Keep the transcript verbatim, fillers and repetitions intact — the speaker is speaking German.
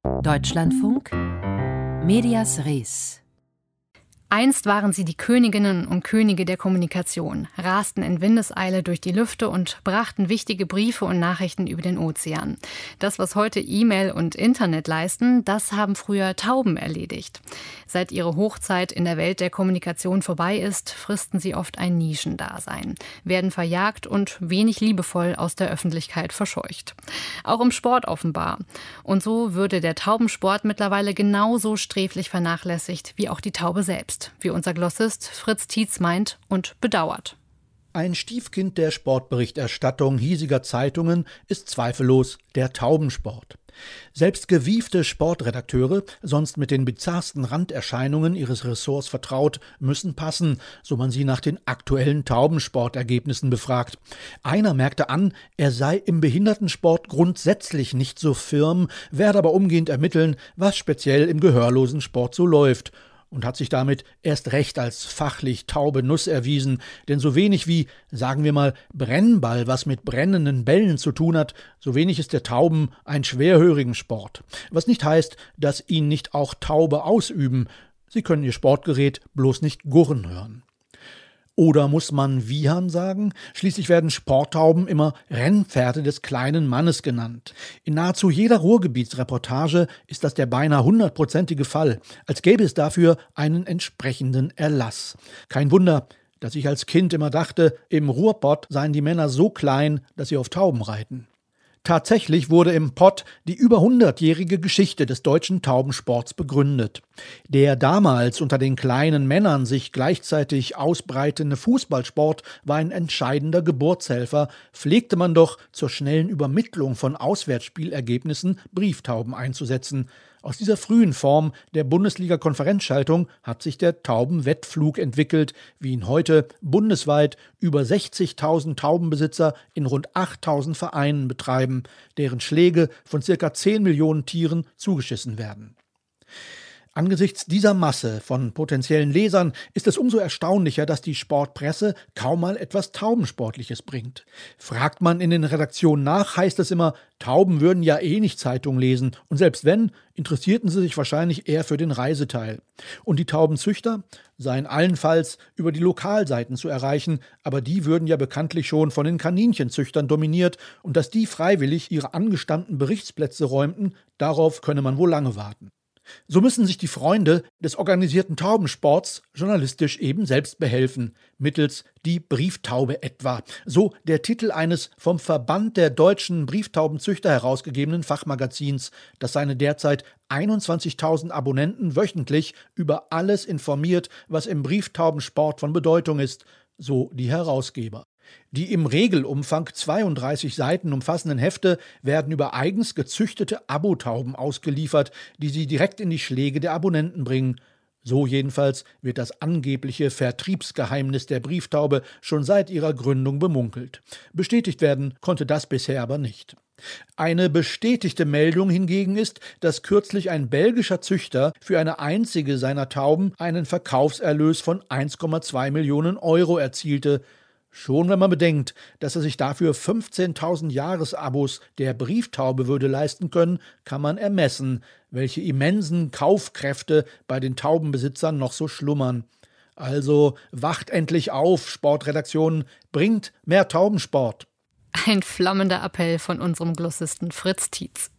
Deutschlandfunk Medias Res. Einst waren sie die Königinnen und Könige der Kommunikation, rasten in Windeseile durch die Lüfte und brachten wichtige Briefe und Nachrichten über den Ozean. Das, was heute E-Mail und Internet leisten, das haben früher Tauben erledigt. Seit ihre Hochzeit in der Welt der Kommunikation vorbei ist, fristen sie oft ein Nischendasein, werden verjagt und wenig liebevoll aus der Öffentlichkeit verscheucht. Auch im Sport offenbar. Und so würde der Taubensport mittlerweile genauso sträflich vernachlässigt wie auch die Taube selbst. Wie unser Glossist Fritz Tietz meint und bedauert. Ein Stiefkind der Sportberichterstattung hiesiger Zeitungen ist zweifellos der Taubensport. Selbst gewiefte Sportredakteure, sonst mit den bizarrsten Randerscheinungen ihres Ressorts vertraut, müssen passen, so man sie nach den aktuellen Taubensportergebnissen befragt. Einer merkte an, er sei im Behindertensport grundsätzlich nicht so firm, werde aber umgehend ermitteln, was speziell im gehörlosen Sport so läuft. Und hat sich damit erst recht als fachlich taube Nuss erwiesen, denn so wenig wie, sagen wir mal, Brennball was mit brennenden Bällen zu tun hat, so wenig ist der Tauben ein schwerhörigen Sport. Was nicht heißt, dass ihn nicht auch Taube ausüben. Sie können ihr Sportgerät bloß nicht gurren hören. Oder muss man Wiehern sagen? Schließlich werden Sporttauben immer Rennpferde des kleinen Mannes genannt. In nahezu jeder Ruhrgebietsreportage ist das der beinahe hundertprozentige Fall, als gäbe es dafür einen entsprechenden Erlass. Kein Wunder, dass ich als Kind immer dachte, im Ruhrpott seien die Männer so klein, dass sie auf Tauben reiten. Tatsächlich wurde im Pott die über hundertjährige Geschichte des deutschen Taubensports begründet. Der damals unter den kleinen Männern sich gleichzeitig ausbreitende Fußballsport war ein entscheidender Geburtshelfer, pflegte man doch zur schnellen Übermittlung von Auswärtsspielergebnissen Brieftauben einzusetzen. Aus dieser frühen Form der Bundesliga-Konferenzschaltung hat sich der Taubenwettflug entwickelt, wie ihn heute bundesweit über sechzigtausend Taubenbesitzer in rund achttausend Vereinen betreiben, deren Schläge von circa zehn Millionen Tieren zugeschissen werden. Angesichts dieser Masse von potenziellen Lesern ist es umso erstaunlicher, dass die Sportpresse kaum mal etwas Taubensportliches bringt. Fragt man in den Redaktionen nach, heißt es immer, Tauben würden ja eh nicht Zeitung lesen und selbst wenn, interessierten sie sich wahrscheinlich eher für den Reiseteil. Und die Taubenzüchter seien allenfalls über die Lokalseiten zu erreichen, aber die würden ja bekanntlich schon von den Kaninchenzüchtern dominiert und dass die freiwillig ihre angestammten Berichtsplätze räumten, darauf könne man wohl lange warten. So müssen sich die Freunde des organisierten Taubensports journalistisch eben selbst behelfen, mittels die Brieftaube etwa. So der Titel eines vom Verband der deutschen Brieftaubenzüchter herausgegebenen Fachmagazins, das seine derzeit einundzwanzigtausend Abonnenten wöchentlich über alles informiert, was im Brieftaubensport von Bedeutung ist, so die Herausgeber. Die im Regelumfang zweiunddreißig Seiten umfassenden Hefte werden über eigens gezüchtete Abotauben ausgeliefert, die sie direkt in die Schläge der Abonnenten bringen. So jedenfalls wird das angebliche Vertriebsgeheimnis der Brieftaube schon seit ihrer Gründung bemunkelt. Bestätigt werden konnte das bisher aber nicht. Eine bestätigte Meldung hingegen ist, dass kürzlich ein belgischer Züchter für eine einzige seiner Tauben einen Verkaufserlös von eins Komma zwei Millionen Euro erzielte. Schon wenn man bedenkt, dass er sich dafür fünfzehntausend Jahresabos der Brieftaube würde leisten können, kann man ermessen, welche immensen Kaufkräfte bei den Taubenbesitzern noch so schlummern. Also wacht endlich auf, Sportredaktionen, bringt mehr Taubensport. Ein flammender Appell von unserem Glossisten Fritz Tietz.